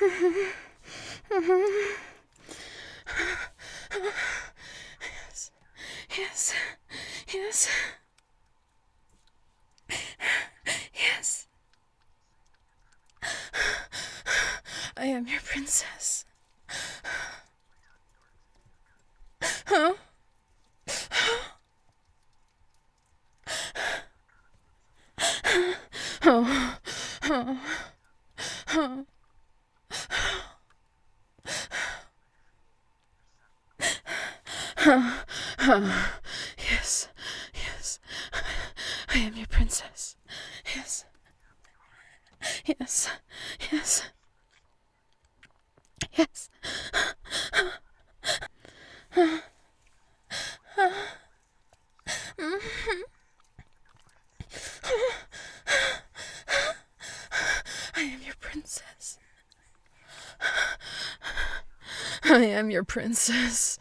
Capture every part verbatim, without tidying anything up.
Yes. Yes. Yes. Yes. I am your princess. Huh? Oh. Oh. Oh. Oh. Oh. Yes. Yes. I am your princess. Yes. Yes. Yes. Yes. I am your princess. I am your princess.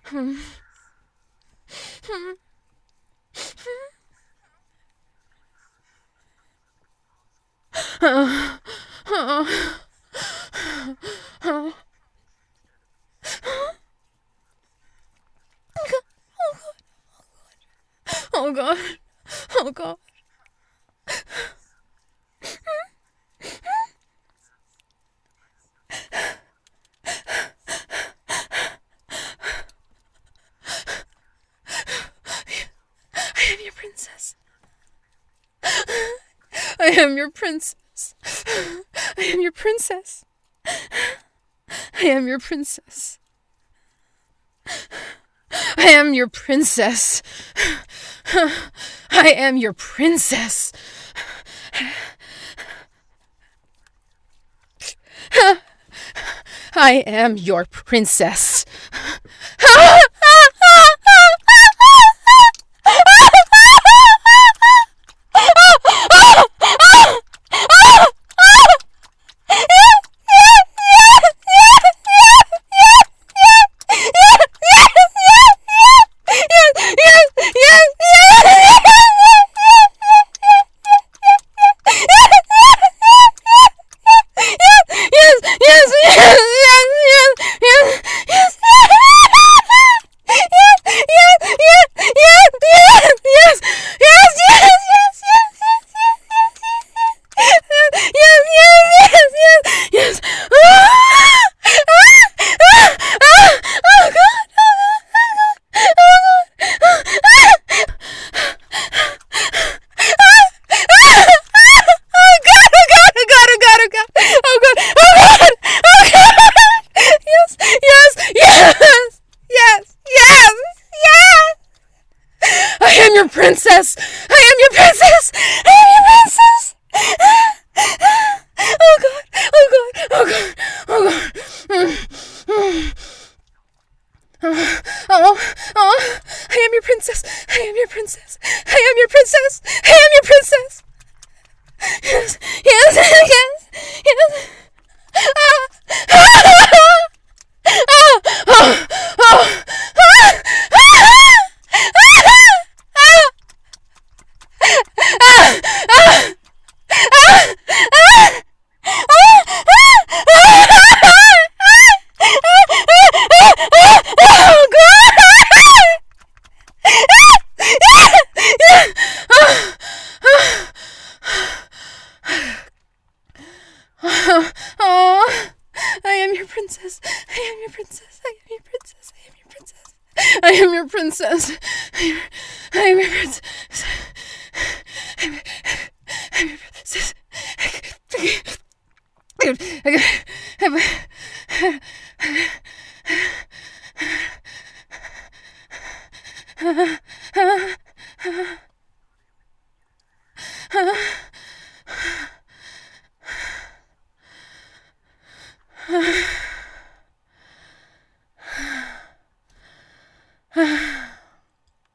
Oh, oh, oh. Oh God. Oh God. I am your princess. I am your princess. I am your princess. I am your princess. I am your princess. I am your princess. I am your princess. Princess! I am your princess! I am your princess! Oh God! Oh God! Oh God! Oh God! Oh, oh, oh, I am your princess! I am your princess! I am your princess! I am your princess! Yes, yes, yes, yes! Ah, ah, ah, oh, oh, ah, oh, I am your princess. I am your princess. I am your princess. I am your princess. I am your princess. I am your princess. I am your princess.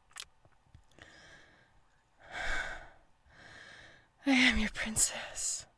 I am your princess.